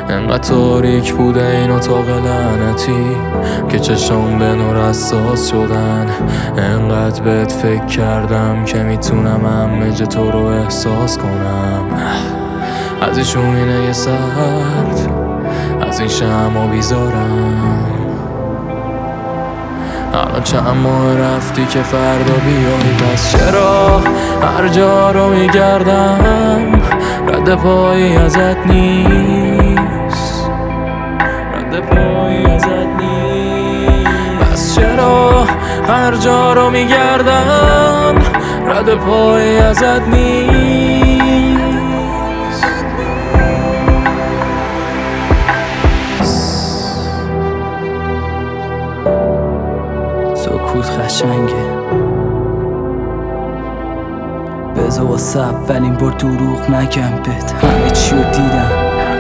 انقدر تاریک بوده این اتاق لعنتی که چشام به نور حساس شدن. انقدر بهت فکر کردم که میتونم همه جا تو رو احساس کنم. از این شومینه سرد، از این شمع بیزارم. الان چند ماه رفتی که فردا بیای، پس چرا هر جا رو میگردم رد پایی ازت نیست، رد پایی ازت نیست. پس چرا هر جا رو میگردم رد پایی ازت نیست. سکوت خشنگه، بذار واسه اولین بار دروغ نگم بهت. همه چی رو دیدم،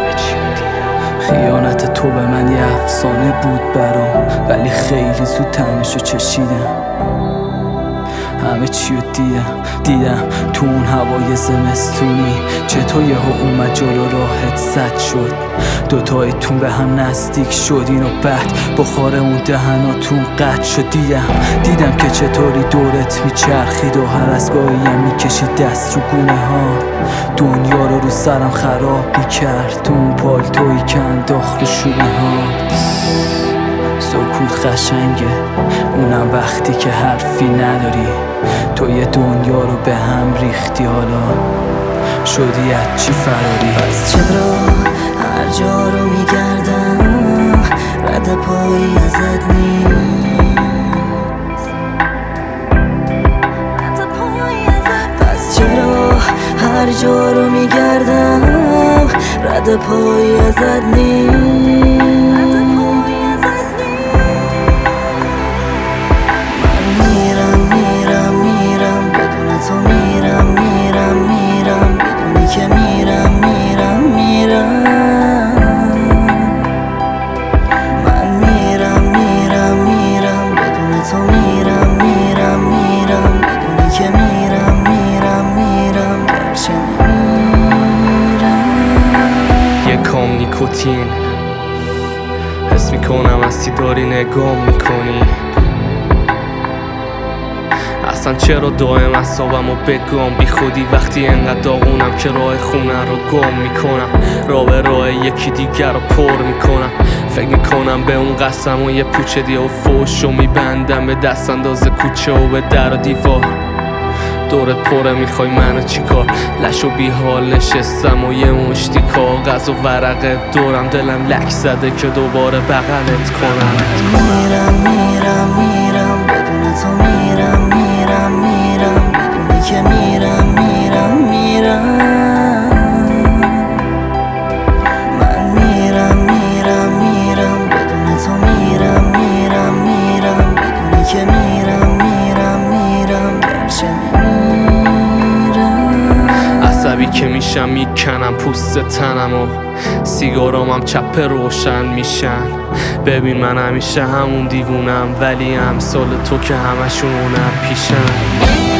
خیانت تو به من یه افسانه بود برام، ولی خیلی زود طعمشو چشیدم. همه چی رو دیدم تو اون هوای زمستونی، چطور یهو اومد جلو راحت زد شد. دوتایتون به هم نزدیک شدین و بعد بخار اون دهناتون قطع شد. دیدم که چطوری دورت میچرخید و هر از گاهی هم میکشید دست رو گونه ها. دنیا رو سرم خراب میکرد تو اون پالتویی که انداخت رو شونه ها. سکوت خشنگه، اونم وقتی که حرفی نداری. تو یه دنیا رو به هم ریختی، حالا شدی از چی فراری. پس چرا هر جا رو میگردم رد پایی ازت نیست. پس چرا هر جا رو میگردم رد پایی ازت نیست. نیکوتین حس میکنم هستی داری نگاه میکنی. اصلا چرا دائم اعصابمو بگم بی خودی وقتی انقدر داغونم که راه خونه رو گم میکنم. راه به راه یکی دیگر رو پر میکنم. فکر میکنم به اون قسم و یه پوچه دیگه و فوشو میبندم به دست انداز کوچه و به در و دیوار. دورت پره میخوای منو چیکار؟ لشو بی حال نشستم و یه مشتی کاغذ و ورقه دورم، دلم لک زده که دوباره بغلت کنم. میرم بدون تو میرم بدونی که میرم من میرم بدون تو میرم بدونی که میرم گرچه عصبی که میشم میکنم پوست تنم و سیگارامم چپ روشن میشن. ببین من همیشه همون دیوونم، ولی امثال تو که همشون اونم پیشن.